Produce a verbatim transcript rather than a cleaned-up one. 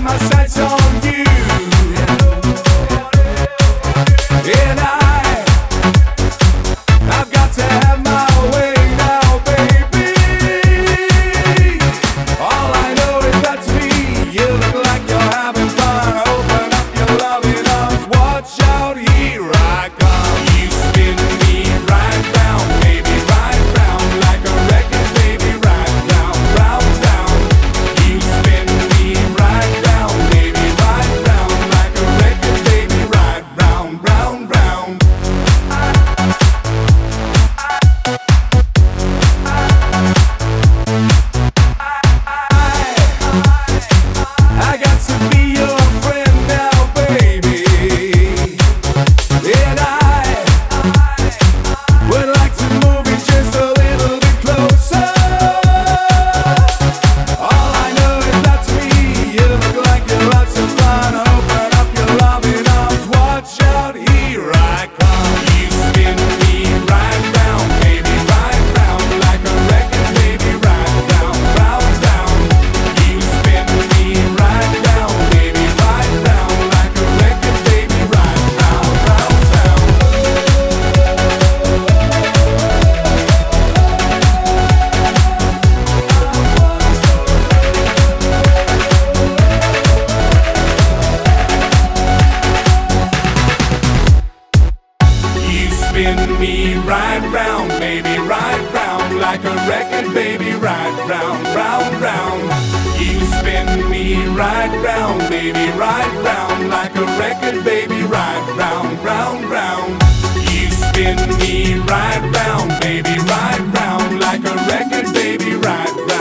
my sights on you, and I, I've got to have my way now, baby. All I know is that's me. You look like you're having fun. Open up your loving arms. Watch out, here I come. You spin me right round, baby, right round like a record, baby, right round, round, round. You spin me right round, baby, right round like a record, baby, right round, round, round. I got to be your friend now, baby, and I would like to move you just a little bit closer. All I know is that's me. You look like you're lots of fun. Open up your loving arms. Watch out, here I come. You spin me right round, baby, right round like a record, baby, right round, round, round. You spin me right round, baby, right round like a record, baby, right round, round, round. You spin me right round, baby, right round like a record, baby, right round, round, round. You spin me right round, baby, right round like a record, baby, right round, round, round. You spin me right round, baby, right round like a record, baby, right round.